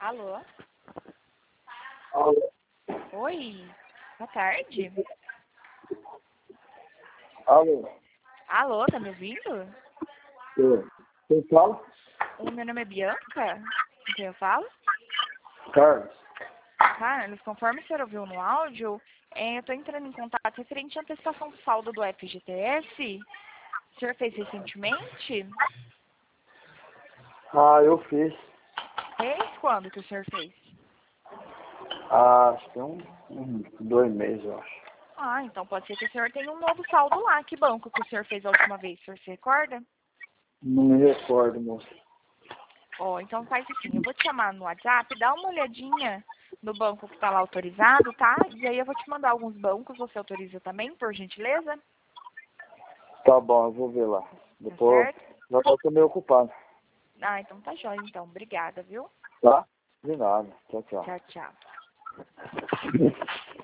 Alô? Alô? Oi, boa tarde. Alô? Alô, tá me ouvindo? Quem fala? O meu nome é Bianca. Com quem eu falo? Carlos. Carlos, conforme o senhor ouviu no áudio, eu tô entrando em contato referente à antecipação do saldo do FGTS. O senhor fez recentemente? Ah, eu fiz. Fez? Quando que o senhor fez? Acho que tem uns 2 meses, eu acho. Ah, então pode ser que o senhor tenha um novo saldo lá. Que banco que o senhor fez a última vez? O senhor se recorda? Não me recordo, moço. Ó, então faz assim, eu vou te chamar no WhatsApp, dá uma olhadinha no banco que tá lá autorizado, tá? E aí eu vou te mandar alguns bancos, você autoriza também, por gentileza? Tá bom, eu vou ver lá. Tá Depois, certo? já tô meio ocupado. Ah, então tá jóia, então. Obrigada, viu? Tá? De nada. Tchau, tchau. Tchau, tchau.